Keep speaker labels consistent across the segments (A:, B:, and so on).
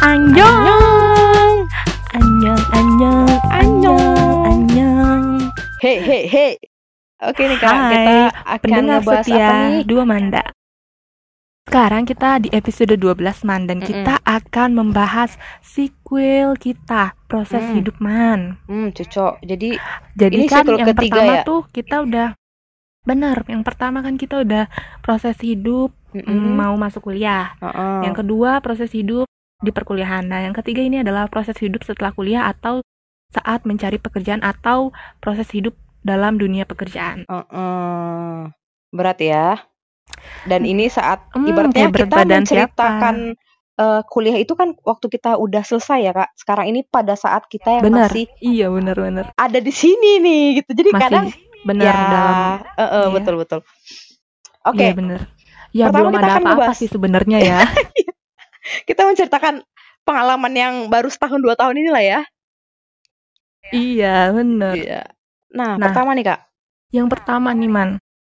A: Annyeong.
B: Annyeong.
A: Hey. Oke nih Kak,
B: Hai,
A: kita akan
B: pendengar
A: ngebahas
B: setia
A: apa nih?
B: Dua Manda. Sekarang kita di episode 12 Man, dan kita akan membahas sequel kita, proses hidup Man.
A: Cocok. Jadi
B: Jadi
A: ini
B: kan
A: siklus
B: yang
A: ketiga
B: pertama
A: ya?
B: tuh kita udah benar, yang pertama kan kita udah proses hidup mau masuk kuliah. Yang kedua proses hidup di perkuliahan. Nah, yang ketiga ini adalah proses hidup setelah kuliah atau saat mencari pekerjaan atau proses hidup dalam dunia pekerjaan.
A: Berat ya. Dan ini saat ibaratnya
B: Kayak berat
A: kita
B: badan
A: menceritakan
B: siapa?
A: kuliah itu kan waktu kita udah selesai ya Kak. Sekarang ini pada saat kita yang
B: Bener,
A: masih
B: iya bener.
A: ada di sini nih gitu. Jadi
B: Masih
A: kadang
B: bener
A: ya
B: dalam iya.
A: betul.
B: Iya
A: Oke.
B: bener. Ya
A: Pertama
B: belum
A: kita
B: ada
A: akan
B: apa-apa
A: ngebahas.
B: sih sebenarnya ya.
A: Kita menceritakan pengalaman yang baru setahun 2 tahun inilah ya.
B: Iya bener.
A: Iya. Nah, pertama nih Kak.
B: Yang pertama nih Man,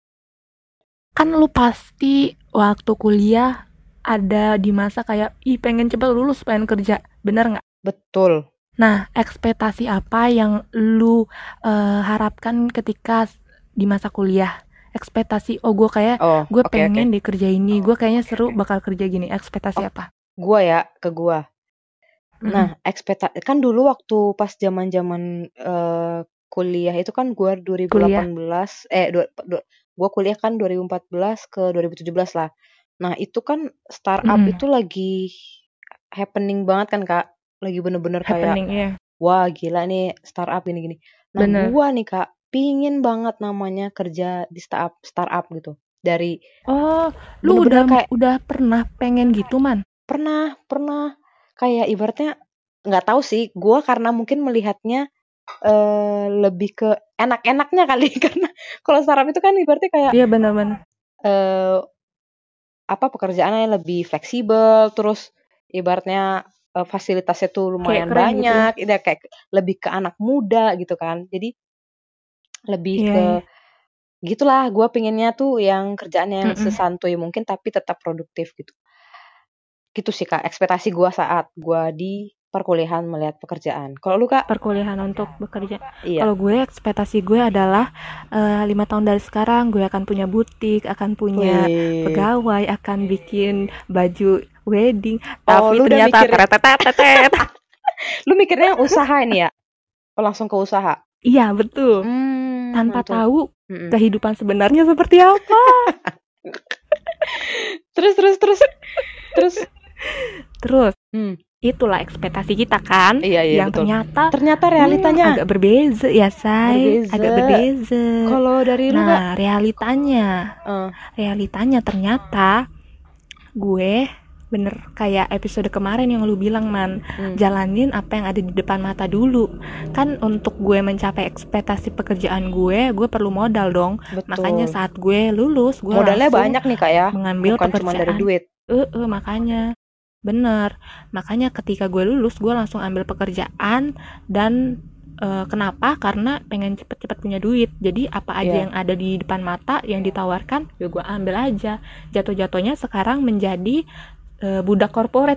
B: kan lu pasti waktu kuliah ada di masa kayak pengen cepet lulus, pengen kerja, bener nggak?
A: Betul.
B: Nah, ekspektasi apa yang lu harapkan ketika di masa kuliah? Ekspektasi, gue pengen deh kerja ini, gue kayaknya seru bakal kerja gini. Ekspektasi apa?
A: Ke gua. Nah, kan dulu waktu pas zaman-zaman kuliah itu kan gua 2018 gua kuliah kan 2014 ke 2017 lah. Nah, itu kan startup itu lagi happening banget kan Kak. Lagi bener-bener kayak
B: Iya.
A: wah gila nih startup gini-gini. Nah, gua nih Kak pingin banget namanya kerja di startup gitu. Dari
B: lu
A: bener-bener kayak
B: udah pernah pengen gitu Man?
A: pernah kayak ibaratnya nggak tahu sih, gue karena mungkin melihatnya lebih ke enak-enaknya kali karena kalau startup itu kan ibaratnya kayak
B: Iya benar-benar.
A: Pekerjaannya lebih fleksibel, terus ibaratnya fasilitasnya tuh lumayan
B: Kayak keren
A: banyak, kayak lebih ke anak muda gitu kan, jadi lebih ke gitulah. Gue pengennya tuh yang kerjaannya yang sesantuy mungkin tapi tetap produktif gitu sih Kak, ekspektasi gue saat gue di perkuliahan melihat pekerjaan. Kalau lu Kak?
B: Perkuliahan untuk bekerja.
A: Iya.
B: Kalau gue ekspektasi gue adalah 5 tahun dari sekarang gue akan punya butik, akan punya pegawai, akan bikin baju wedding. Tapi
A: lu
B: ternyata tetet.
A: Lu mikirnya usaha ini ya? Langsung ke usaha?
B: Iya betul. Tanpa
A: mantul.
B: tahu kehidupan sebenarnya seperti apa. Terus itulah ekspektasi kita kan.
A: Iya,
B: yang
A: betul.
B: ternyata
A: realitanya
B: agak berbeza ya say. Agak berbeza.
A: Kalau dari lu Kak?
B: Nah realitanya ternyata gue bener kayak episode kemarin yang lu bilang Man, jalanin apa yang ada di depan mata dulu. Kan untuk gue mencapai ekspektasi pekerjaan gue perlu modal dong.
A: Betul.
B: Makanya saat gue lulus gue
A: modalnya
B: langsung
A: banyak nih Kak ya,
B: mengambil
A: bukan
B: pekerjaan.
A: cuma dari duit.
B: Makanya ketika gue lulus gue langsung ambil pekerjaan. Dan kenapa? Karena pengen cepet-cepet punya duit. Jadi apa aja yang ada di depan mata yang ditawarkan ya gue ambil aja. Jatuh-jatuhnya sekarang menjadi budak korporat.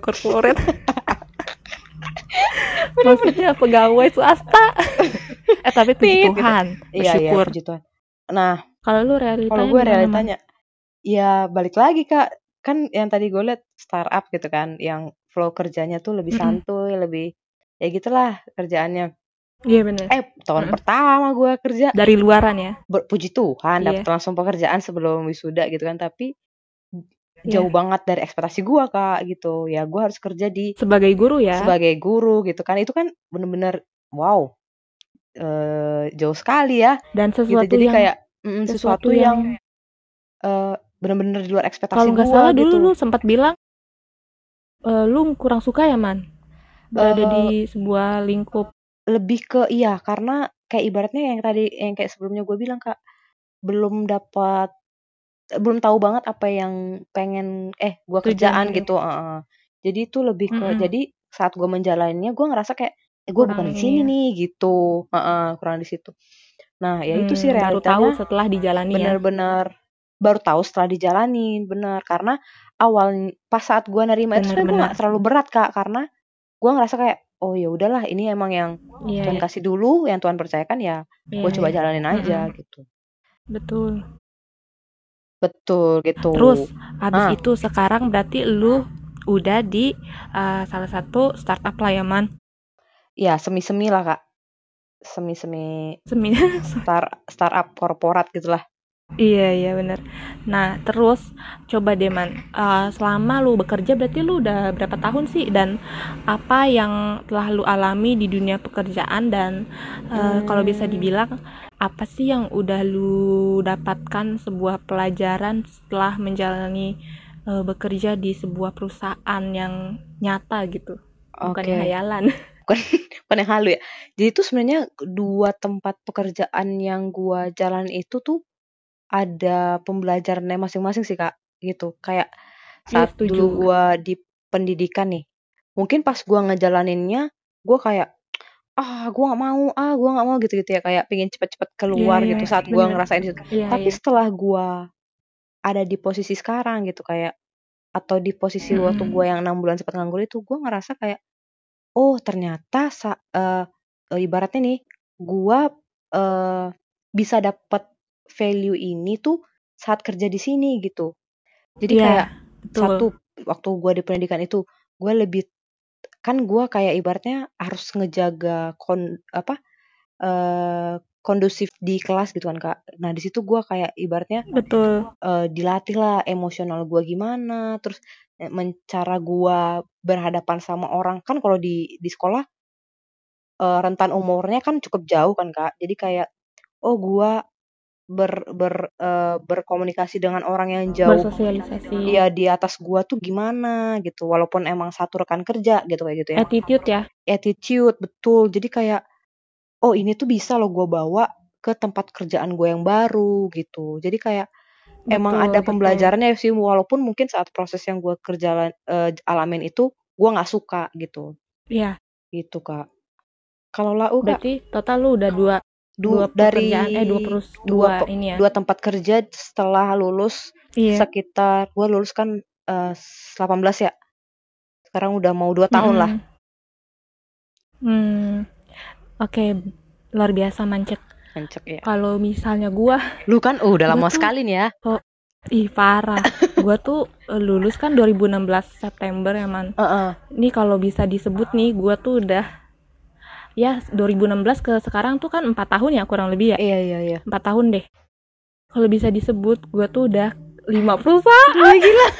B: Maksudnya pegawai swasta. Tapi puji Tuhan, bersyukur.
A: Puji Tuhan. Nah,
B: kalau lu realitanya
A: ya balik lagi Kak, kan yang tadi gue liat startup gitu kan, yang flow kerjanya tuh lebih santuy, lebih ya gitulah kerjaannya.
B: Iya benar.
A: Tahun pertama gue kerja
B: dari luaran ya.
A: Puji Tuhan dapat langsung pekerjaan sebelum wisuda gitu kan, tapi jauh banget dari ekspektasi gue Kak gitu. Ya gue harus kerja
B: sebagai guru
A: gitu kan. Itu kan bener-bener wow, jauh sekali ya.
B: Dan sesuatu
A: gitu. Jadi
B: yang
A: kayak sesuatu yang bener-bener di luar ekspektasi gue.
B: Kalau nggak salah dulu lu sempat bilang lu kurang suka ya Man berada di sebuah lingkup.
A: Lebih ke karena kayak ibaratnya yang kayak sebelumnya gue bilang Kak, belum tahu banget apa yang pengen gue kerjaan gitu. Jadi itu lebih ke jadi saat gue menjalaninya gue ngerasa kayak gue bukan di sini nih gitu. Kurang di situ. Nah ya itu sih realitanya.
B: Baru tahu setelah dijalani
A: bener-bener baru tahu setelah dijalanin, bener. Karena awal pas saat gue nerima itu sebenarnya gue nggak terlalu berat Kak, karena gue ngerasa kayak oh ya udahlah ini emang yang Tuhan kasih dulu, yang Tuhan percayakan ya gue coba jalanin aja gitu.
B: Betul
A: gitu.
B: Terus abis itu sekarang berarti lu udah di salah satu startup lah ya Man?
A: Ya semi-semi lah Kak, semi startup korporat gitulah.
B: Iya benar. Nah terus coba deh Man, selama lu bekerja berarti lu udah berapa tahun sih, dan apa yang telah lu alami di dunia pekerjaan, dan kalau bisa dibilang apa sih yang udah lu dapatkan sebuah pelajaran setelah menjalani bekerja di sebuah perusahaan yang nyata gitu, bukan yang hayalan.
A: bukan yang halu ya. Jadi itu sebenarnya 2 tempat pekerjaan yang gua jalan itu tuh ada pembelajarannya masing-masing sih Kak, gitu. Kayak saat dulu gua di pendidikan nih, mungkin pas gua ngejalaninnya gua kayak gua nggak mau gitu-gitu ya, kayak pengen cepet-cepet keluar gitu saat gua ngerasain itu. Tapi setelah gua ada di posisi sekarang gitu, kayak atau di posisi waktu gua yang 6 bulan sempat nganggur itu, gua ngerasa kayak oh ternyata ibaratnya nih gua bisa dapet value ini tuh saat kerja di sini gitu. Jadi kayak satu waktu gua di pendidikan itu gua lebih kan gua kayak ibaratnya harus ngejaga kondusif di kelas gitu kan Kak. Nah di situ gua kayak ibaratnya dilatih lah emosional gua gimana, terus cara gua berhadapan sama orang kan kalau di sekolah rentan umurnya kan cukup jauh kan Kak. Jadi kayak gua berkomunikasi dengan orang yang jauh ya di atas gua tuh gimana gitu, walaupun emang satu rekan kerja gitu kayak gitu ya. Attitude betul. Jadi kayak oh ini tuh bisa loh gua bawa ke tempat kerjaan gue yang baru gitu. Jadi kayak emang ada pembelajarannya sih, walaupun mungkin saat proses yang gue alamin itu gue nggak suka gitu.
B: Iya.
A: Gitu Kak. Kalau Lau Kak?
B: Berarti total lu udah dua pekerjaan, dua
A: tempat kerja setelah lulus. Sekitar gue lulus kan 18 ya. Sekarang udah mau 2 tahun lah.
B: Oke, luar biasa Mancek
A: ya.
B: Kalau misalnya gua,
A: lu kan udah lama sekali nih ya.
B: Parah. Gua tuh lulus kan 2016 September ya Man. Ini kalau bisa disebut nih, gua tuh udah ya 2016 ke sekarang tuh kan 4 tahun ya kurang lebih ya.
A: Iya.
B: 4 tahun deh. Kalau bisa disebut, gua tuh udah 5 perusahaan.
A: Gila.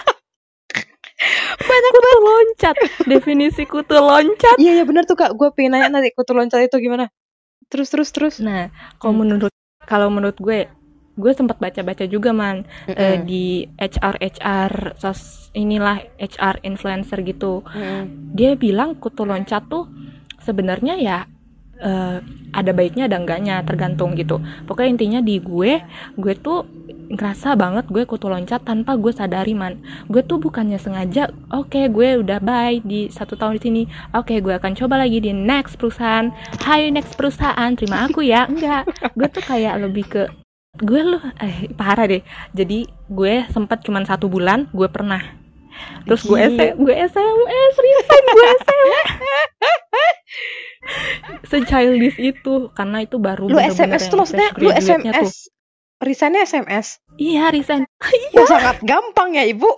A: Banyak
B: kutu loncat. Definisi kutu loncat.
A: Iya benar tuh Kak. Gue pengen nanya nanti kutu loncat itu gimana. Terus.
B: Nah, kalau menurut gue sempat baca-baca juga Man, di HR inilah HR influencer gitu. Dia bilang kutu loncat tuh sebenarnya ya ada baiknya ada enggaknya, tergantung gitu. Pokoknya intinya di gue tuh ngerasa banget gue kutu loncat tanpa gue sadari Man. Gue tuh bukannya sengaja, oke, gue udah bye di 1 tahun di sini, oke, gue akan coba lagi di next perusahaan, next perusahaan terima aku ya. Enggak, gue tuh kayak lebih ke gue parah deh. Jadi gue sempat cuman 1 bulan gue pernah, terus gue SMS resign gue SMS se-childish itu, karena itu baru
A: lu SMS tuh maksudnya lu SMS resignnya SMS?
B: Iya resign.
A: Sangat gampang ya ibu.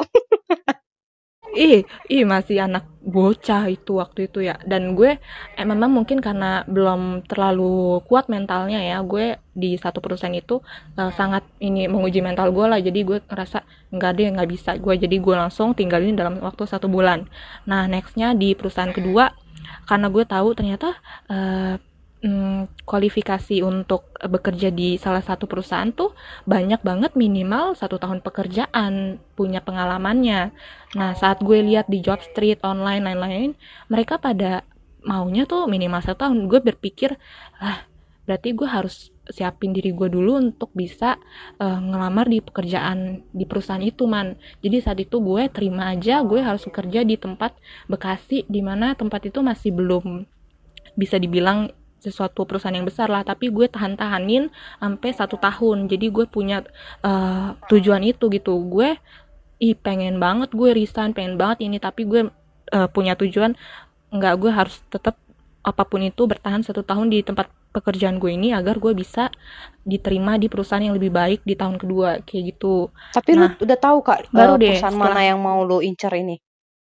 B: Masih anak bocah itu waktu itu ya. Dan gue memang mungkin karena belum terlalu kuat mentalnya ya, gue di satu perusahaan itu sangat menguji mental gue lah. Jadi gue ngerasa nggak bisa gue, jadi gue langsung tinggalin dalam waktu 1 bulan. Nah nextnya di perusahaan kedua, karena gue tahu ternyata kualifikasi untuk bekerja di salah satu perusahaan tuh banyak banget, minimal 1 tahun pekerjaan, punya pengalamannya. Nah saat gue lihat di job street online lain-lain, mereka pada maunya tuh minimal 1 tahun. Gue berpikir berarti gue harus siapin diri gue dulu untuk bisa ngelamar di pekerjaan di perusahaan itu Man. Jadi saat itu gue terima aja, gue harus bekerja di tempat Bekasi, dimana tempat itu masih belum bisa dibilang sesuatu perusahaan yang besar lah, tapi gue tahan-tahanin sampai 1 tahun. Jadi gue punya tujuan itu gitu. Gue pengen banget gue resign, pengen banget ini, tapi gue punya tujuan, enggak, gue harus tetap apapun itu bertahan 1 tahun di tempat pekerjaan gue ini agar gue bisa diterima di perusahaan yang lebih baik di tahun kedua, kayak gitu.
A: Tapi lu udah tahu Kak,
B: baru deh
A: perusahaan mana yang mau lu incer ini?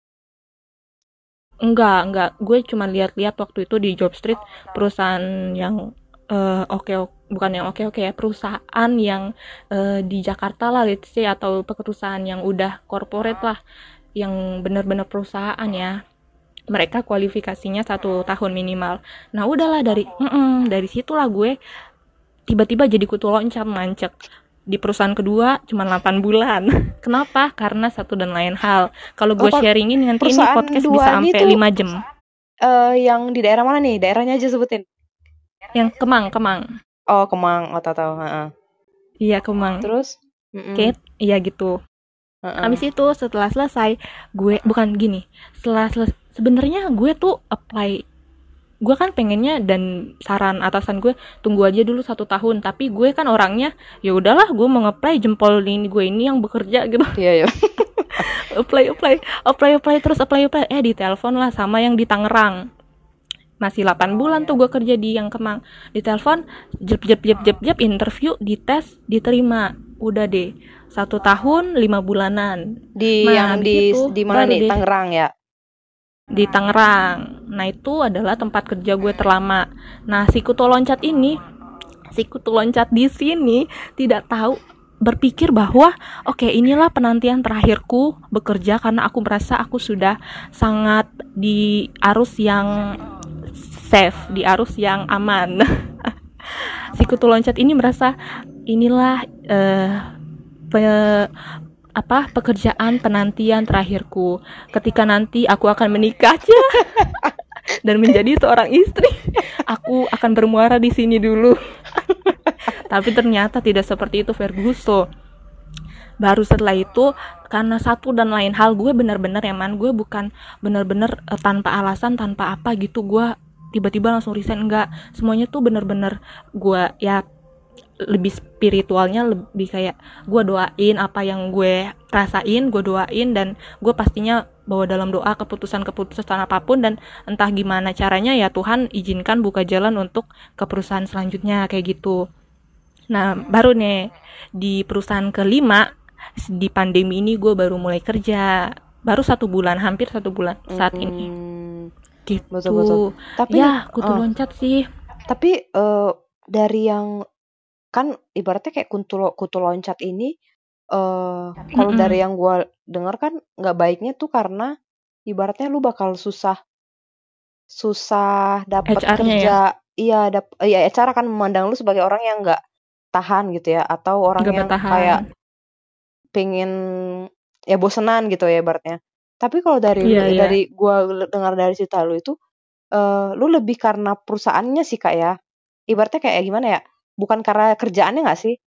B: Enggak, gue cuma lihat-lihat waktu itu di Jobstreet perusahaan yang bukan yang oke ya, perusahaan yang di Jakarta lah, let's say, atau perusahaan yang udah corporate lah, yang benar-benar perusahaan ya. Mereka kualifikasinya 1 tahun minimal. Nah udahlah, dari situlah gue tiba-tiba jadi kutu loncat mancek di perusahaan kedua cuma 8 bulan. Kenapa? Karena satu dan lain hal. Kalau gue sharingin nanti ini podcast bisa sampai 5 jam.
A: Yang di daerah mana nih? Daerahnya aja sebutin.
B: Yang Kemang.
A: Oh, Kemang. Oh, tahu.
B: Iya, Kemang.
A: Terus?
B: Kate, iya gitu. Habis itu setelah selesai, gue bukan gini. Sebenarnya gue tuh apply, gue kan pengennya, dan saran atasan gue, tunggu aja dulu 1 tahun. Tapi gue kan orangnya, ya udahlah, gue mau nge-apply, jempol ini gue ini yang bekerja gitu.
A: Iya.
B: apply terus apply. Ditelepon lah sama yang di Tangerang. Masih 8 bulan tuh gue kerja di yang Kemang. Ditelepon, jep, interview, dites, diterima. Udah deh, 1 tahun 5 bulanan.
A: Di mana nih? Tangerang ya?
B: Di Tangerang. Nah itu adalah tempat kerja gue terlama. Nah si kutu loncat di sini tidak tahu, berpikir bahwa oke, inilah penantian terakhirku bekerja, karena aku merasa aku sudah sangat di arus yang safe, di arus yang aman. Si kutu loncat ini merasa inilah pekerjaan penantian terakhirku. Ketika nanti aku akan menikah dan menjadi seorang istri, aku akan bermuara di sini dulu. Tapi ternyata tidak seperti itu, Ferguso. Baru setelah itu, karena satu dan lain hal, gue benar-benar gue bukan benar-benar tanpa alasan, tanpa apa gitu, gue tiba-tiba langsung resign. Enggak, semuanya tuh benar-benar gue ya lebih spiritualnya, lebih kayak gue doain apa yang gue rasain, gue doain, dan gue pastinya bawa dalam doa keputusan apapun, dan entah gimana caranya ya Tuhan izinkan buka jalan untuk ke perusahaan selanjutnya, kayak gitu. Nah baru nih di perusahaan kelima di pandemi ini gue baru mulai kerja, baru 1 bulan, hampir 1 bulan saat ini gitu.
A: Betul. Tapi
B: ya kutu loncat sih.
A: Tapi dari yang kan ibaratnya kayak kutu loncat ini, kalau dari yang gue dengar kan nggak baiknya tuh karena ibaratnya lu bakal susah dapat kerja. Ya? Iya, HR akan memandang lu sebagai orang yang nggak tahan gitu ya, atau orang yang kayak pengen ya bosenan gitu ya ibaratnya. Tapi kalau dari gue dengar dari cerita lu itu, lu lebih karena perusahaannya sih Kak ya. Ibaratnya kayak gimana ya? Bukan karena kerjaannya nggak sih?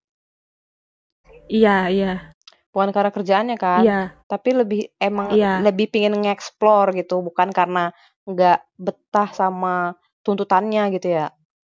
B: Iya.
A: Bukan karena kerjaannya kan?
B: Iya.
A: Tapi lebih pengen nge-explore gitu, bukan karena nggak betah sama tuntutannya gitu ya?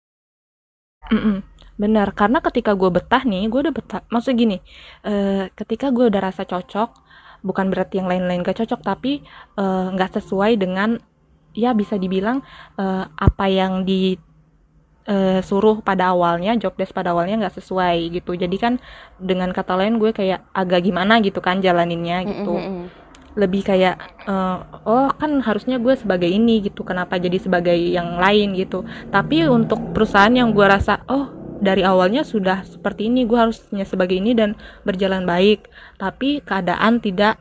B: Benar, karena ketika gue betah nih, gue udah betah. Maksudnya gini, ketika gue udah rasa cocok, bukan berarti yang lain-lain gak cocok, tapi nggak sesuai dengan, ya bisa dibilang apa yang disuruh pada awalnya, job desk pada awalnya nggak sesuai gitu. Jadi kan dengan kata lain gue kayak agak gimana gitu kan jalaninnya gitu. Lebih kayak kan harusnya gue sebagai ini gitu, kenapa jadi sebagai yang lain gitu. Tapi untuk perusahaan yang gue rasa dari awalnya sudah seperti ini, gue harusnya sebagai ini dan berjalan baik, tapi keadaan tidak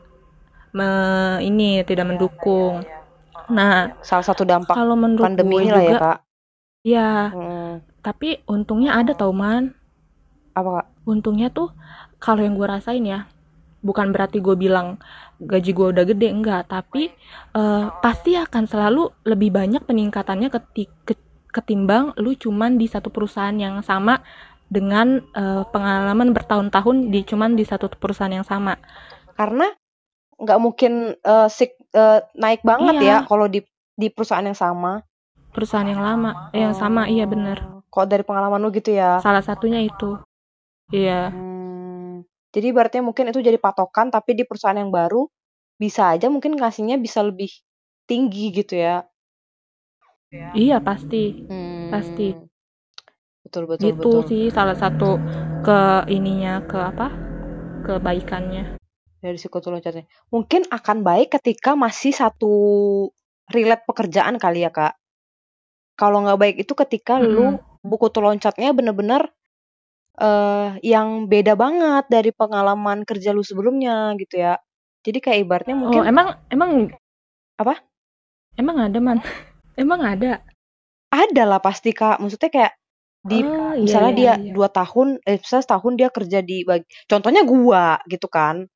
B: mendukung. Nah,
A: salah satu dampak
B: kalau menurut
A: pandemi
B: gue
A: ini lah
B: juga,
A: ya Kak.
B: Ya, tapi untungnya ada tau Man.
A: Apa Kak?
B: Untungnya tuh kalau yang gue rasain ya, bukan berarti gue bilang gaji gue udah gede, enggak, tapi pasti akan selalu lebih banyak peningkatannya ketimbang lu cuman di satu perusahaan yang sama dengan pengalaman bertahun-tahun cuman di satu perusahaan yang sama.
A: Karena nggak mungkin naik banget ya kalau di perusahaan yang sama.
B: perusahaan yang lama, yang sama, iya bener.
A: Kok dari pengalaman lu gitu ya?
B: Salah satunya itu, iya.
A: Jadi berarti mungkin itu jadi patokan, tapi di perusahaan yang baru bisa aja mungkin ngasihnya bisa lebih tinggi gitu ya?
B: Iya pasti, pasti.
A: Betul betul
B: Gitu
A: betul.
B: sih salah satu kebaikannya.
A: Dari psikotes loncatnya. Mungkin akan baik ketika masih satu relate pekerjaan kali ya Kak. Kalau nggak baik itu ketika lu buku tuh loncatnya bener-bener yang beda banget dari pengalaman kerja lu sebelumnya gitu ya. Jadi kayak ibaratnya mungkin.
B: Oh emang
A: apa?
B: Emang ada man? Emang ada?
A: Ada lah pasti Kak. Maksudnya kayak misalnya dia 2 tahun, misalnya setahun dia kerja di contohnya gua gitu kan.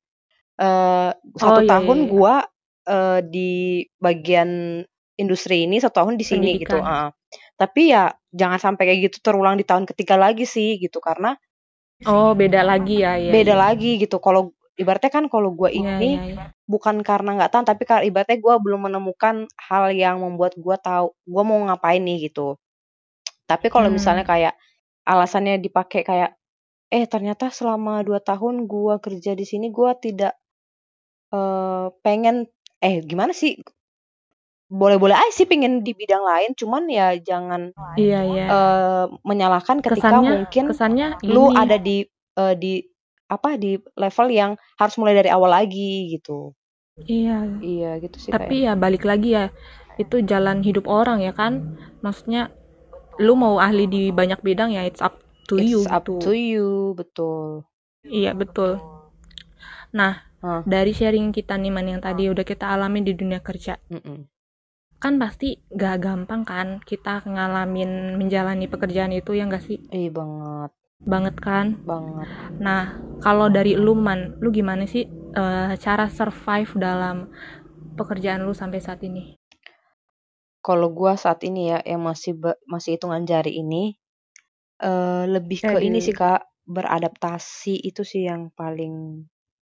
A: 1 tahun gua di bagian industri ini, 1 tahun di sini gitu. Tapi ya jangan sampai kayak gitu terulang di tahun ketiga lagi sih gitu, karena
B: beda lagi ya.
A: beda lagi gitu. Kalau ibaratnya kan kalau gua ini bukan karena nggak tahan, tapi ibaratnya gua belum menemukan hal yang membuat gua tahu gua mau ngapain nih gitu. Tapi kalau misalnya kayak alasannya dipakai kayak ternyata selama 2 tahun gua kerja di sini gua tidak pengen gimana sih? Boleh-boleh aja sih pengen di bidang lain, cuman ya jangan menyalahkan ketika mungkin lu ada di di level yang harus mulai dari awal lagi gitu. Iya gitu sih.
B: Tapi ya balik lagi ya, itu jalan hidup orang ya kan. Maksudnya lu mau ahli di banyak bidang ya it's up to you
A: gitu. It's up to you, betul.
B: Iya betul. Nah, dari sharing kita nih Man yang tadi udah kita alami di dunia kerja. Kan pasti gak gampang kan kita ngalamin menjalani pekerjaan itu ya gak sih?
A: Iya banget.
B: Banget kan?
A: Banget.
B: Nah, kalau dari lu Man, lu gimana sih cara survive dalam pekerjaan lu sampai saat ini?
A: Kalau gua saat ini ya yang masih hitungan jari ini lebih ke ini sih Kak, beradaptasi itu sih yang paling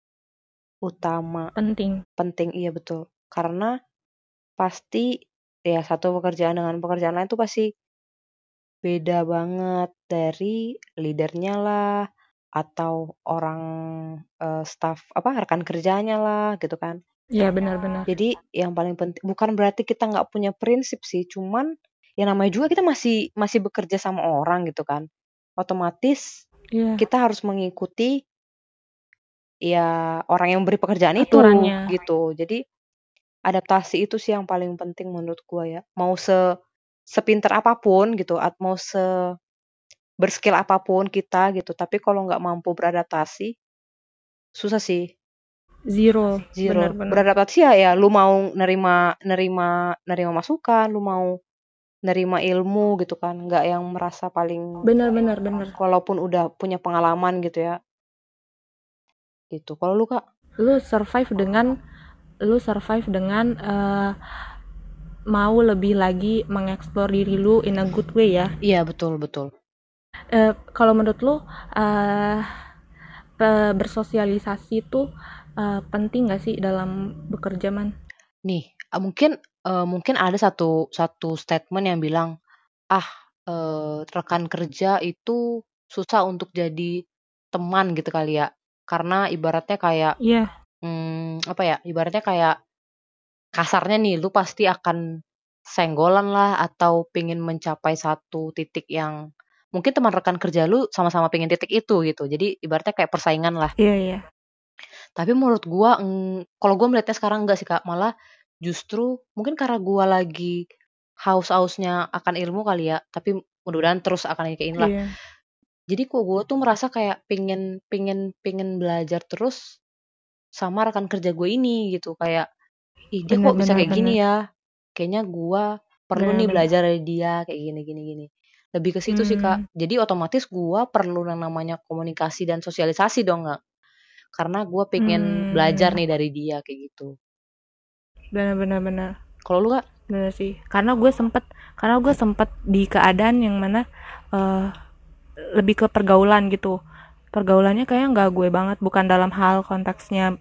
A: utama. Penting, iya betul. Karena pasti ya satu pekerjaan dengan pekerjaan lain tuh pasti beda banget, dari leadernya lah atau orang staff rekan kerjanya lah gitu kan.
B: Iya benar-benar.
A: Jadi yang paling penting bukan berarti kita nggak punya prinsip sih, cuman ya namanya juga kita masih bekerja sama orang gitu kan. Otomatis kita harus mengikuti ya orang yang beri pekerjaan aturannya itu gitu. Jadi adaptasi itu sih yang paling penting menurut gua ya. Mau sepinter apapun gitu, mau berskill apapun kita gitu, tapi kalau nggak mampu beradaptasi susah sih.
B: Zero.
A: Beradaptasi ya lu mau nerima masukan, lu mau nerima ilmu gitu kan, nggak yang merasa paling
B: benar.
A: Walaupun udah punya pengalaman gitu ya. Gitu. Kalau lu Kak?
B: Lu survive dengan mau lebih lagi mengeksplor diri lu in a good way ya.
A: Iya betul.
B: Kalau menurut lu bersosialisasi itu penting gak sih dalam bekerja Man?
A: Nih mungkin ada satu statement yang bilang rekan kerja itu susah untuk jadi teman gitu kali ya, karena ibaratnya kayak ibaratnya kayak kasarnya nih lu pasti akan senggolan lah atau pengen mencapai satu titik yang mungkin teman rekan kerja lu sama-sama pengen titik itu gitu, jadi ibaratnya kayak persaingan lah.
B: Iya.
A: Tapi menurut gua kalau gua melihatnya sekarang enggak sih Kak, malah justru mungkin karena gua lagi haus-hausnya akan ilmu kali ya, tapi mudah-mudahan terus akan kayak inilah. Jadi kok gua tuh merasa kayak pengen belajar terus sama rekan kerja gue ini gitu, kayak dia kok bisa kayak gini ya, kayaknya gua perlu nih belajar dari dia kayak gini. Lebih ke situ sih Kak. Jadi otomatis gua perlu yang namanya komunikasi dan sosialisasi dong Kak. Karena gue pengen belajar nih dari dia kayak gitu.
B: Benar.
A: Kalau lu Kak?
B: Benar sih. Karena gue sempet di keadaan yang mana lebih ke pergaulan gitu. Pergaulannya kayak nggak gue banget, bukan dalam hal konteksnya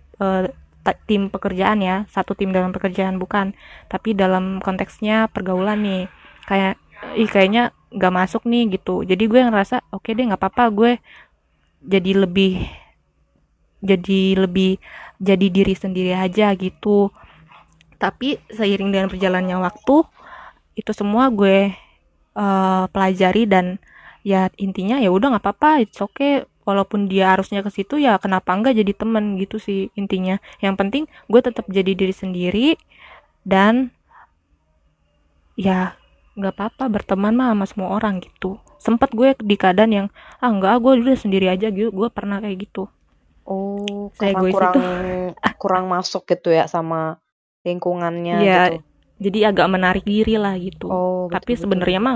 B: tim pekerjaan ya, satu tim dalam pekerjaan bukan, tapi dalam konteksnya pergaulan nih. kayak kayaknya nggak masuk nih gitu. Jadi gue ngerasa oke deh nggak apa-apa, gue jadi lebih jadi diri sendiri aja gitu. Tapi seiring dengan berjalannya waktu, itu semua gue pelajari dan ya intinya ya udah nggak apa-apa, it's okay. Walaupun dia harusnya ke situ ya kenapa enggak jadi temen gitu sih intinya. Yang penting gue tetap jadi diri sendiri dan ya nggak apa-apa berteman mah sama semua orang gitu. Sempet gue di keadaan yang enggak, gue udah sendiri aja gitu. Gue pernah kayak gitu.
A: Oh,
B: Saya
A: karena
B: egois itu.
A: kurang masuk gitu ya sama lingkungannya
B: Ya
A: gitu.
B: jadi agak menarik diri lah gitu.
A: Oh,
B: Tapi
A: betul betul
B: sebenarnya
A: betul.
B: mah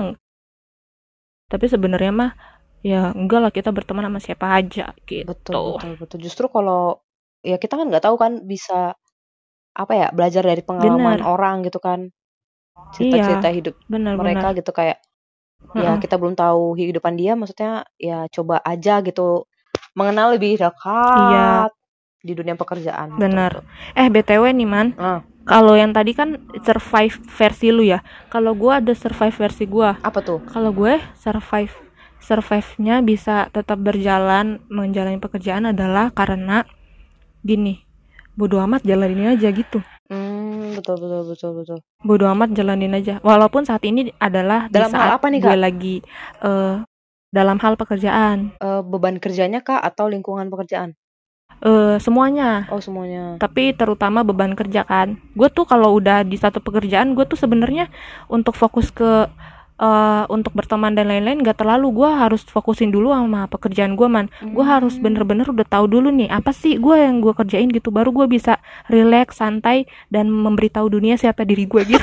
B: ya enggak lah, kita berteman sama siapa aja
A: Betul
B: gitu.
A: betul betul. Justru kalau ya kita kan nggak tahu kan bisa apa ya, belajar dari pengalaman
B: Bener.
A: orang gitu kan. Cerita-cerita
B: Iya,
A: hidup
B: benar-benar.
A: mereka gitu kayak ya
B: Heeh.
A: kita belum tahu kehidupan dia maksudnya ya coba aja gitu mengenal lebih
B: Iya,
A: dekat di dunia pekerjaan. Betul
B: benar.
A: betul.
B: BTW nih, Man.
A: Nah,
B: Kalau yang tadi kan survive versi lu ya. Kalau gua ada survive versi gua.
A: apa tuh?
B: Kalau gue survive-nya bisa tetap berjalan menjalani pekerjaan adalah karena gini, bodo amat jalanin aja gitu.
A: Betul betul betul betul.
B: Bodo amat jalanin aja. Walaupun saat ini adalah di
A: Dalam hal
B: saat
A: apa nih,
B: gue
A: Kak?
B: lagi dalam hal pekerjaan.
A: Beban kerjanya Kak atau lingkungan pekerjaan?
B: Semuanya.
A: Oh, semuanya.
B: Tapi terutama beban kerja kan. Gue tuh kalau udah di satu pekerjaan, gue tuh sebenarnya untuk fokus ke untuk berteman dan lain-lain gak terlalu. Gue harus fokusin dulu sama pekerjaan gue, Man. Gue harus bener-bener udah tahu dulu nih apa sih gue yang gue kerjain gitu, baru gue bisa relax santai dan memberitahu dunia siapa diri gue gitu.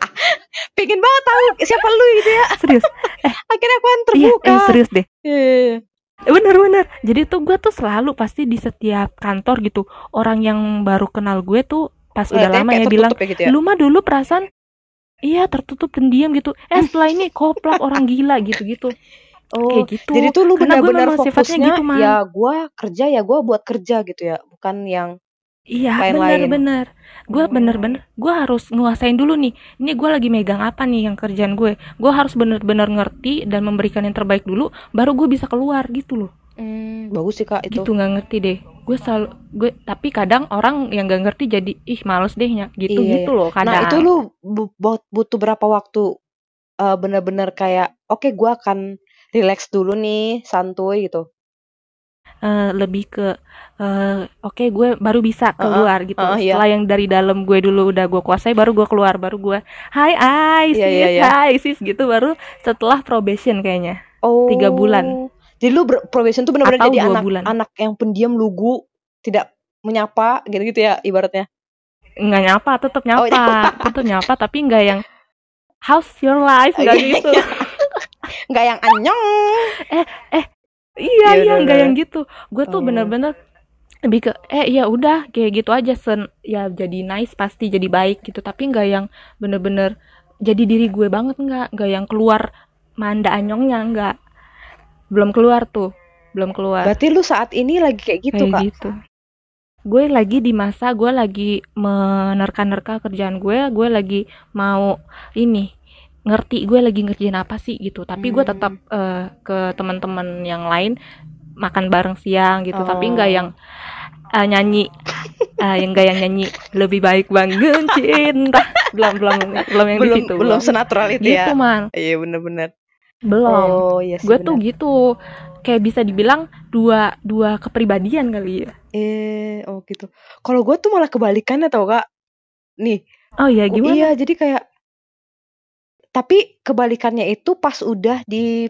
A: Pengen banget tahu siapa lu gitu ya.
B: Serius.
A: Akhirnya aku kan
B: Iya,
A: terbuka.
B: serius deh.
A: Iya.
B: Bener-bener. Jadi tuh gue tuh selalu pasti di setiap kantor gitu, orang yang baru kenal gue tuh pas udah
A: Ngeliatnya
B: lama
A: kayak
B: ya bilang,
A: tertutup ya gitu ya.
B: lu mah dulu perasaan iya tertutup pendiam gitu. Setelah ini koplak orang gila gitu-gitu.
A: Oh,
B: Kayak
A: jadi
B: gitu.
A: tuh lu
B: Karena gue
A: benar-benar
B: memang sifatnya
A: fokusnya
B: gitu, Man.
A: ya gua kerja ya gua buat kerja gitu ya, bukan yang
B: Iya,
A: lain-lain.
B: bener-bener. Gue bener-bener, gue harus nguasain dulu nih. Ini gue lagi megang apa nih yang kerjaan gue. Gue harus bener-bener ngerti dan memberikan yang terbaik dulu, baru gue bisa keluar gitu loh.
A: Bagus sih Kak itu.
B: Gitu nggak ngerti deh. Gue tapi kadang orang yang nggak ngerti jadi males deh gitu
A: Iya
B: gitu
A: ya.
B: loh
A: Nah, itu
B: kadang.
A: lu butuh berapa waktu bener-bener kayak oke gua akan relax dulu nih, santuy gitu.
B: Lebih ke oke, gue baru bisa
A: Heeh,
B: keluar gitu.
A: heeh, iya.
B: Setelah yang dari dalam gue dulu udah gue kuasai, baru gue keluar, baru gue
A: Iya iya iya.
B: hai sis gitu, baru setelah probation kayaknya 3 bulan
A: Oh. Jadi lu probation tuh bener-bener
B: atau
A: jadi
B: 2 bulan.
A: anak yang pendiam, lugu, tidak menyapa gitu-gitu ya ibaratnya.
B: Nggak nyapa,
A: Oh, iya.
B: tetep nyapa tapi nggak yang how's your life,
A: Oh,
B: nggak
A: iya,
B: gitu.
A: iya. Nggak yang anyong.
B: eh eh iya
A: Iya
B: iya
A: udah
B: nggak
A: udah.
B: yang gitu. Gue tuh
A: Oh.
B: bener-bener lebih ke ya udah kayak gitu aja, ya jadi nice pasti jadi baik gitu, tapi nggak yang bener-bener jadi diri gue banget, nggak yang keluar manda anyongnya, nggak, belum keluar tuh, belum keluar
A: Berarti lu saat ini lagi kayak gitu,
B: kayak
A: Kak?
B: gitu. Gue lagi di masa gue lagi menerka-nerka kerjaan gue lagi mau ini ngerti gue lagi ngerjain apa sih gitu, tapi gue tetap
A: Hmm.
B: ke teman-teman yang lain makan bareng siang gitu, tapi nggak yang
A: Oh.
B: nyanyi, yang gak yang nyanyi lebih baik bangun cinta, belum belum belum yang di
A: Belum
B: situ,
A: belum
B: belum
A: senatural itu
B: gitu,
A: ya.
B: Man.
A: Iya bener-bener.
B: Belum.
A: Oh, iya sih
B: Gue tuh
A: benar.
B: gitu, kayak bisa dibilang dua dua kepribadian kali ya.
A: Oh gitu. Kalau gue tuh malah kebalikannya tau Kak. Nih,
B: Oh iya,
A: iya
B: gimana?
A: jadi kayak tapi kebalikannya itu pas udah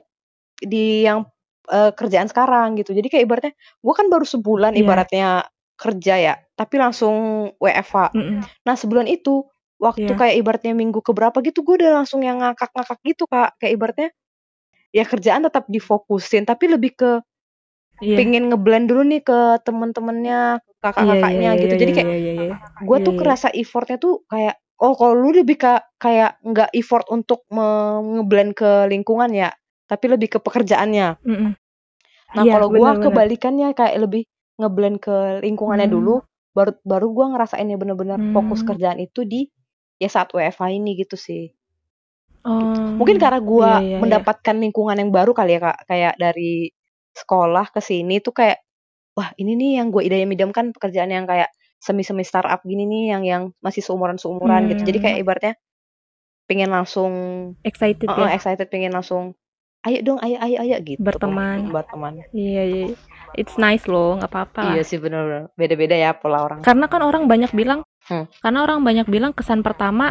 A: di yang kerjaan sekarang gitu. Jadi kayak ibaratnya gue kan baru sebulan
B: Iya.
A: ibaratnya kerja ya, tapi langsung WFH.
B: Mm-mm.
A: Nah, sebulan itu waktu
B: Iya.
A: kayak ibaratnya minggu keberapa gitu gue udah langsung yang ngakak-ngakak gitu Kak. Kayak ibaratnya ya kerjaan tetap difokusin tapi lebih ke
B: Iya.
A: pengen ngeblend dulu nih ke temen-temennya,
B: Iya iya
A: kakak-kakaknya
B: iya
A: gitu.
B: iya
A: Jadi
B: iya
A: kayak
B: iya iya.
A: gue
B: Iya
A: tuh
B: iya.
A: kerasa effortnya tuh kayak oh kalau lu lebih kayak nggak effort untuk ngeblend ke lingkungan ya, tapi lebih ke pekerjaannya.
B: Mm-mm.
A: Nah
B: Iya,
A: kalau gue
B: benar-benar.
A: kebalikannya kayak lebih ngeblend ke lingkungannya dulu,
B: Hmm.
A: baru baru gue ngerasainnya bener-bener fokus
B: Hmm.
A: kerjaan itu di ya saat WFH ini gitu sih. Mungkin karena gue mendapatkan lingkungan yang baru kali ya Kak, kayak dari sekolah ke sini tuh kayak, wah ini nih yang gue idam-idamkan, pekerjaan yang kayak semi-semi startup gini nih, yang masih seumuran gitu. Jadi kayak ibaratnya pengen langsung
B: excited ya.
A: Excited, pengen langsung ayo dong, ayo gitu.
B: Berteman. Iya. It's nice loh, nggak apa-apa lah.
A: Iya sih benar. Beda-beda ya pola orang.
B: Karena kan orang banyak bilang, kesan pertama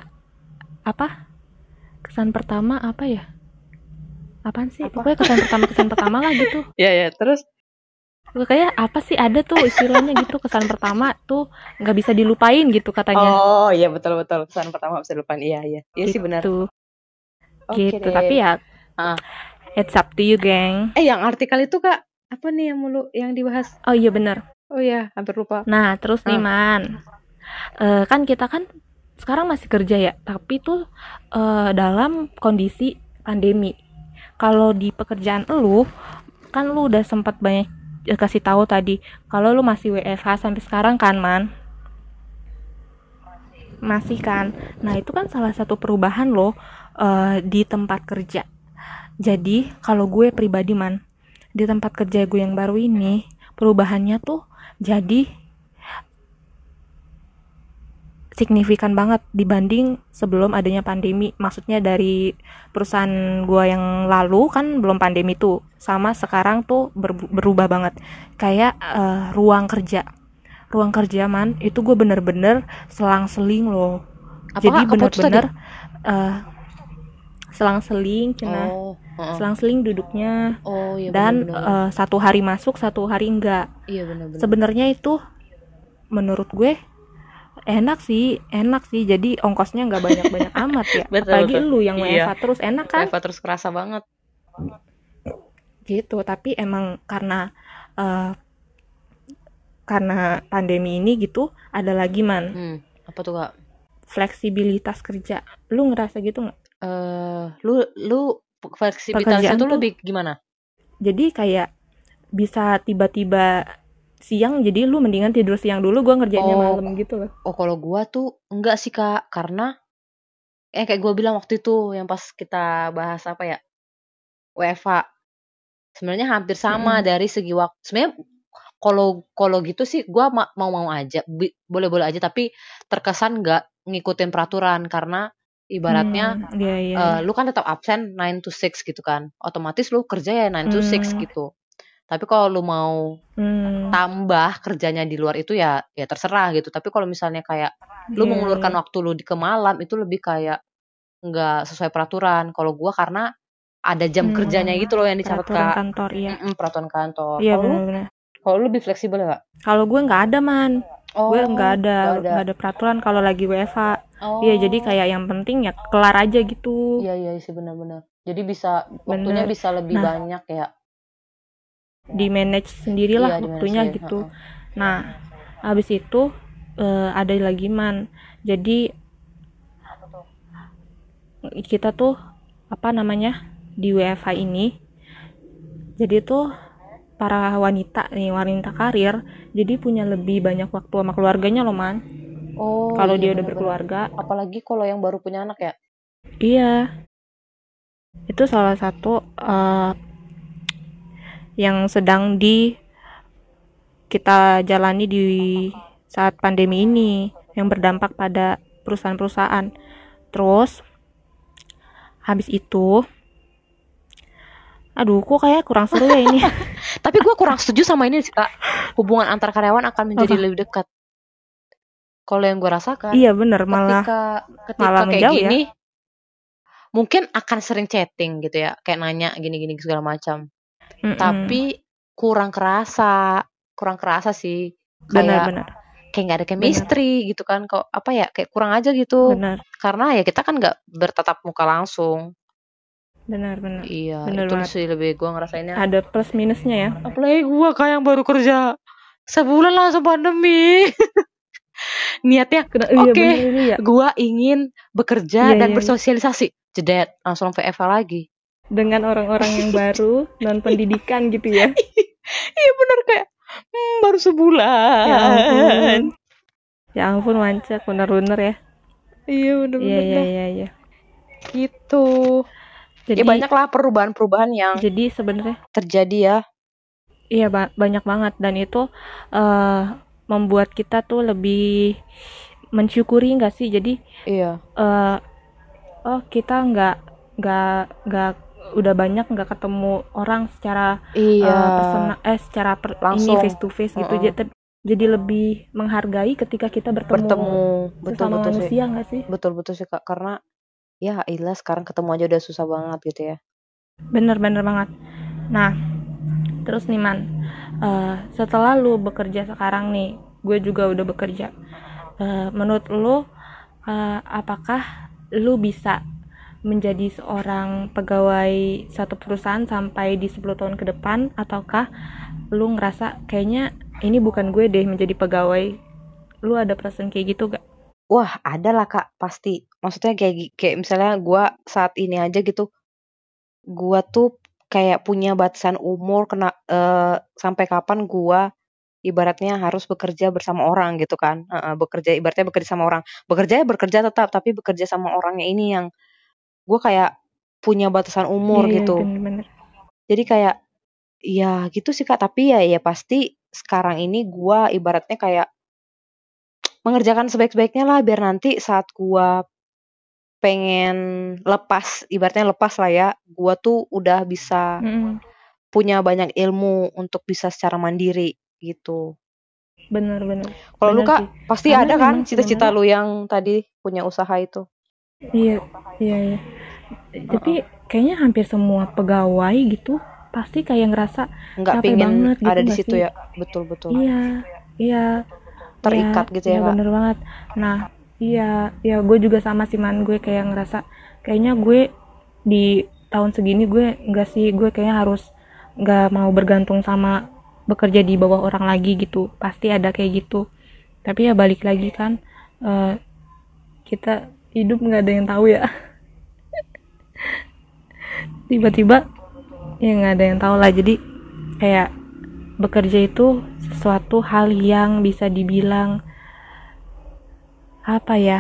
B: apa ya? Apaan sih? Pokoknya kesan pertama lah gitu.
A: Iya, terus
B: kayak apa sih, ada tuh istilahnya gitu, kesan pertama tuh nggak bisa dilupain gitu katanya.
A: Oh iya betul, kesan pertama bisa dilupain. Iya gitu. Sih benar.
B: Gitu deh. Tapi ya it's up to you geng.
A: Yang artikel itu Kak, apa nih yang dibahas?
B: Oh iya benar.
A: Oh iya, hampir lupa.
B: Nah terus nih Man, kan kita kan sekarang masih kerja ya, tapi tuh dalam kondisi pandemi. Kalau di pekerjaan lu kan lu udah sempat banyak kasih tahu tadi kalau lu masih WFH sampai sekarang kan Man? Masih kan. Nah itu kan salah satu perubahan lo di tempat kerja. Jadi kalau gue pribadi Man, di tempat kerja gue yang baru ini perubahannya tuh jadi signifikan banget dibanding sebelum adanya pandemi. Maksudnya dari perusahaan gue yang lalu kan belum pandemi tuh, sama sekarang tuh berubah banget. Kayak ruang kerja Man, itu gue bener-bener selang-seling loh. Jadi bener-bener selang-seling selang-seling duduknya.
A: Iya,
B: dan satu hari masuk, satu hari enggak.
A: Iya benar-benar.
B: Sebenarnya itu menurut gue enak sih, jadi ongkosnya nggak banyak-banyak amat ya. Apalagi lu yang WFH terus, enak kan?
A: WFH terus kerasa banget
B: gitu. Tapi emang karena pandemi ini gitu, ada lagi Man.
A: Apa tuh Kak?
B: Fleksibilitas kerja. Lu ngerasa gitu nggak?
A: Lu fleksibilitasnya tuh lebih gimana?
B: Jadi kayak bisa tiba-tiba siang, jadi lu mendingan tidur siang dulu, gue ngerjainnya malam gitu loh.
A: Kalau gue tuh enggak sih Kak, karena kayak gue bilang waktu itu yang pas kita bahas apa ya, WFH, sebenarnya hampir sama dari segi waktu. Sebenarnya kalau gitu sih gue mau aja, boleh aja, tapi terkesan nggak ngikutin peraturan karena ibaratnya lu kan tetap absen 9 to 6 gitu kan, otomatis lu kerja ya 9 to 6 gitu. Tapi kalau lu mau tambah kerjanya di luar itu ya terserah gitu. Tapi kalau misalnya kayak lu mengulurkan waktu lu ke malam, itu lebih kayak nggak sesuai peraturan. Kalau gua karena ada jam kerjanya gitu loh yang dicatat
B: peraturan kantor, iya.
A: Peraturan kantor.
B: Iya benar-benar.
A: Kalau lu lebih fleksibel nggak?
B: Kalau gue nggak ada Man. Gue nggak ada peraturan kalau lagi WFH. Iya, jadi kayak yang penting ya kelar aja gitu.
A: Iya sih benar-benar. Jadi bisa waktunya bisa lebih banyak ya.
B: Di manage sendirilah waktunya gitu. Nah, habis itu ada lagi Man. Jadi kita tuh di WFH ini, jadi tuh para wanita karir jadi punya lebih banyak waktu sama keluarganya loh Man. Kalau dia udah berkeluarga.
A: Apalagi kalau yang baru punya anak ya.
B: Iya, itu salah satu yang sedang kita jalani di saat pandemi ini, yang berdampak pada perusahaan-perusahaan. Terus habis itu, aduh kok kayak kurang seru ya ini.
A: Tapi gue kurang setuju sama ini sih Kak, hubungan antar karyawan akan menjadi lebih dekat. Kalau yang gue rasakan,
B: iya bener, malah
A: ketika kayak gini ya? Mungkin akan sering chatting gitu ya, kayak nanya gini-gini segala macam. Tapi kurang kerasa sih.
B: Benar.
A: Kayak nggak ada chemistry gitu kan, kok apa ya, kayak kurang aja gitu.
B: Benar.
A: Karena ya kita kan nggak bertatap muka langsung.
B: Benar.
A: Iya, bener itu banget. Sih lebih gue ngerasainnya.
B: Ada plus minusnya ya.
A: Apalagi gue kayak yang baru kerja sebulan langsung pandemi. Niatnya gue ingin bekerja dan bersosialisasi, jedet langsung VFH lagi
B: dengan orang-orang yang baru non pendidikan gitu ya.
A: Iya bener, kayak baru sebulan.
B: Ya ampun Wancak, bener-bener ya.
A: Iya bener-bener.
B: Iya.
A: Gitu.
B: Jadi
A: ya banyak lah perubahan-perubahan yang
B: jadi sebenarnya
A: terjadi ya.
B: Iya, banyak banget, dan itu membuat kita tuh lebih mensyukuri nggak sih? Jadi
A: Iya.
B: oh, kita nggak udah banyak nggak ketemu orang secara
A: Iya.
B: secara ini
A: Langsung.
B: face to face gitu. Jadi lebih menghargai ketika kita bertemu sesama
A: betul sih.
B: manusia nggak sih?
A: Betul sih Kak, karena ya ilah sekarang ketemu aja udah susah banget gitu ya.
B: Bener banget. Nah, terus nih Man, setelah lu bekerja sekarang nih, gue juga udah bekerja. Menurut lu, apakah lu bisa menjadi seorang pegawai satu perusahaan sampai di 10 tahun ke depan, ataukah lu ngerasa kayaknya ini bukan gue deh menjadi pegawai? Lu ada perasaan kayak gitu gak?
A: Wah, ada lah Kak, pasti. Maksudnya kayak misalnya gue saat ini aja gitu, gue tuh kayak punya batasan umur sampai kapan gue ibaratnya harus bekerja bersama orang gitu kan. Ibaratnya bekerja sama orang. Bekerja ya bekerja tetap, tapi bekerja sama orangnya ini yang gue kayak punya batasan umur
B: Iya,
A: gitu.
B: bener-bener.
A: Jadi kayak ya gitu sih Kak, tapi ya pasti sekarang ini gue ibaratnya kayak mengerjakan sebaik-baiknya lah biar nanti saat gue pengen ibaratnya lepas lah ya, gue tuh udah bisa punya banyak ilmu untuk bisa secara mandiri gitu.
B: Bener
A: Kalau lu Kak,
B: sih.
A: pasti
B: Karena
A: ada kan
B: memang
A: cita-cita
B: sebenarnya
A: lu yang tadi punya usaha itu?
B: iya, iya. Tapi
A: Heeh.
B: kayaknya hampir semua pegawai gitu pasti kayak ngerasa
A: Nggak
B: capek
A: pingin
B: banget gitu
A: ada di
B: nggak
A: situ
B: sih?
A: ya? Betul.
B: Iya, iya, iya,
A: Terikat gitu
B: iya,
A: ya Kak?
B: bener banget. Nah, iya, iya, gue juga sama sih Man, gue kayak ngerasa kayaknya gue di tahun segini gue nggak sih, gue kayaknya harus nggak mau bergantung sama bekerja di bawah orang lagi gitu. Pasti ada kayak gitu. Tapi ya balik lagi kan, eh, kita hidup nggak ada yang tahu ya. Tiba-tiba ya nggak ada yang tahu lah. Jadi kayak bekerja itu sesuatu hal yang bisa dibilang apa ya,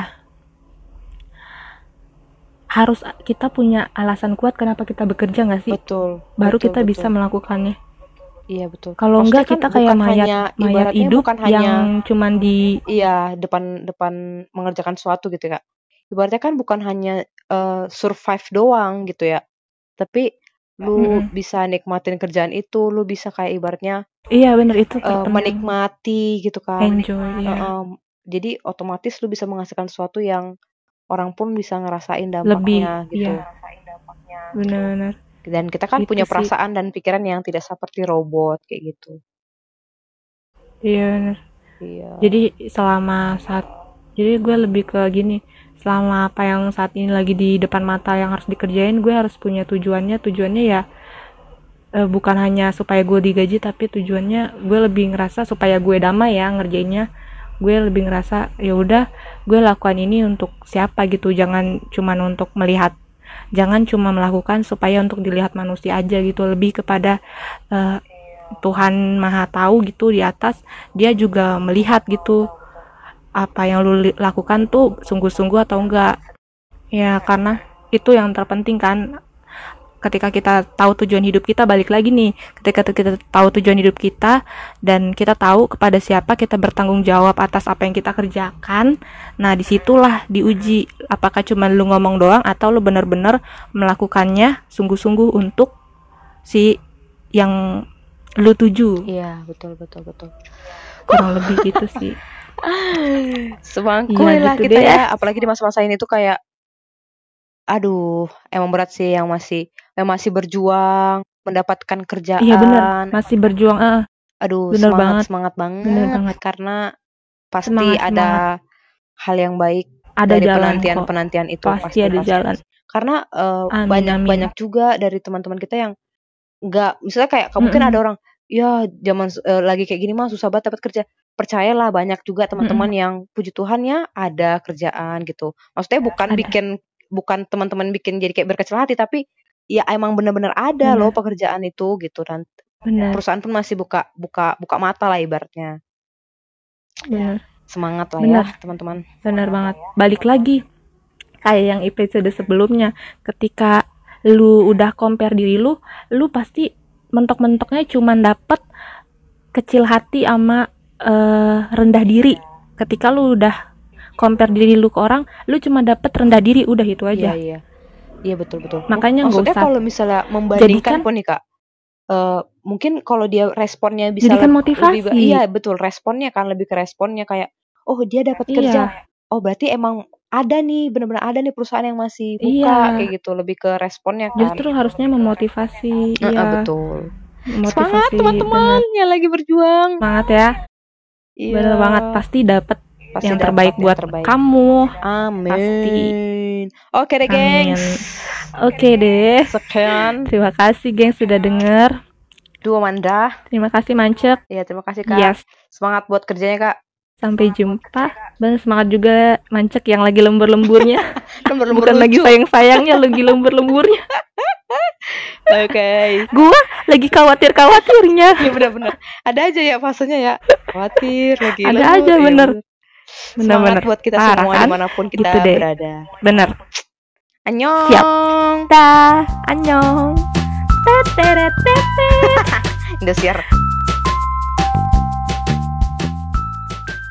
B: harus kita punya alasan kuat kenapa kita bekerja nggak sih,
A: Betul,
B: baru
A: betul,
B: kita bisa
A: betul.
B: melakukannya.
A: Iya betul.
B: Kalau
A: Maksudnya
B: enggak
A: kan
B: kita kayak
A: bukan
B: mayat
A: hanya
B: mayat
A: ibaratnya
B: hidup
A: bukan hanya
B: yang cuman di
A: iya depan mengerjakan sesuatu gitu ya Kak. Ibaratnya kan bukan hanya survive doang gitu ya. Tapi lu
B: Mm-mm.
A: bisa nikmatin kerjaan itu, lu bisa kayak ibaratnya
B: Iya bener, itu terpenting,
A: menikmati gitu kan.
B: enjoy ya,
A: Jadi otomatis lu bisa menghasilkan sesuatu yang orang pun bisa ngerasain
B: lebih
A: dampaknya
B: iya,
A: gitu.
B: bener-bener
A: Dan kita kan
B: gitu
A: punya
B: sih.
A: perasaan dan pikiran yang tidak seperti robot kayak gitu.
B: Iya bener.
A: Iya.
B: Jadi selama saat jadi gue lebih ke gini, selama apa yang saat ini lagi di depan mata yang harus dikerjain, gue harus punya tujuannya ya, bukan hanya supaya gue digaji, tapi tujuannya gue lebih ngerasa supaya gue damai ya ngerjainnya. Gue lebih ngerasa ya udah, gue lakukan ini untuk siapa gitu, jangan cuman untuk melihat, jangan cuma melakukan supaya untuk dilihat manusia aja gitu, lebih kepada uh, Tuhan Maha Tahu gitu di atas, dia juga melihat gitu apa yang lu lakukan tuh sungguh-sungguh atau enggak ya, karena itu yang terpenting kan. Ketika kita tahu tujuan hidup kita, balik lagi nih, ketika kita tahu tujuan hidup kita dan kita tahu kepada siapa kita bertanggung jawab atas apa yang kita kerjakan, nah disitulah diuji apakah cuma lu ngomong doang atau lu bener-bener melakukannya sungguh-sungguh untuk si yang lu tuju.
A: Iya, betul.
B: Kurang lebih gitu sih. Iya
A: Semangkuy lah
B: gitu
A: kita
B: deh ya.
A: ya, apalagi di masa-masa ini tuh kayak aduh, emang berat sih yang masih berjuang mendapatkan
B: Iya bener,
A: kerjaan.
B: masih berjuang,
A: Aduh,
B: bener
A: semangat
B: banget,
A: semangat
B: bener
A: banget
B: banget.
A: karena pasti
B: Semangat
A: ada
B: semangat.
A: hal yang baik
B: Ada
A: dari
B: jalan kok.
A: penantian itu
B: Pasti
A: pasti
B: ada
A: pasti.
B: jalan.
A: Karena
B: Amin
A: banyak
B: amin.
A: banyak juga dari teman-teman kita yang nggak misalnya kayak mungkin ada
B: Mm-mm.
A: orang ya lagi kayak gini mah susah banget dapat kerja. Percayalah banyak juga teman-teman
B: Mm-mm.
A: yang puji Tuhan ya ada kerjaan gitu. Maksudnya
B: Ada.
A: bukan teman-teman bikin jadi kayak berkecil hati tapi ya emang benar-benar ada loh
B: Bener.
A: pekerjaan itu gitu dan
B: Bener.
A: perusahaan pun masih buka buka buka mata lah ibaratnya.
B: Bener.
A: Semangat lah ya
B: Bener.
A: teman-teman.
B: Bener banget. Balik lagi. kayak yang episode sebelumnya, ketika lu udah compare diri lu pasti mentok-mentoknya cuman dapet kecil hati sama rendah diri. Ketika lu udah compare diri lu ke orang, lu cuma dapet rendah diri, udah itu aja.
A: Iya betul.
B: Makanya
A: maksudnya kalau misalnya membandingkan pun nih Kak, mungkin kalau dia responnya bisa
B: jadikan motivasi.
A: Iya betul, responnya kan lebih ke responnya, kayak oh dia dapat kerja, oh berarti emang ada nih, benar-benar ada nih perusahaan yang masih buka, kayak gitu, lebih ke responnya kan.
B: Justru harusnya memotivasi.
A: Betul.
B: Motivasi,
A: semangat teman-teman yang lagi berjuang.
B: Semangat ya. Iya. Bener banget, pasti dapat yang terbaik buat kamu.
A: Amin.
B: Pasti.
A: Oke deh, gengs.
B: Oke deh.
A: Sekian.
B: Terima kasih, gengs, sudah denger.
A: Duo Manda.
B: Terima kasih, Mancek.
A: Iya, terima kasih, Kak.
B: Yes.
A: Semangat buat kerjanya, Kak.
B: Sampai jumpa. Dan semangat juga Mancek yang lagi lembur-lemburnya.
A: Lembur-lembur
B: bukan lagi sayang-sayangnya, lagi lembur-lemburnya.
A: Oke.
B: Gua lagi khawatir-khawatirnya.
A: Iya benar-benar. Ada aja ya fasenya ya. Khawatir lagi.
B: Ada aja bener.
A: Semangat buat kita semua kan? Dimanapun kita gitu berada.
B: Bener.
A: Annyeong.
B: Siap. Dah. Annyeong.
A: Indosiar.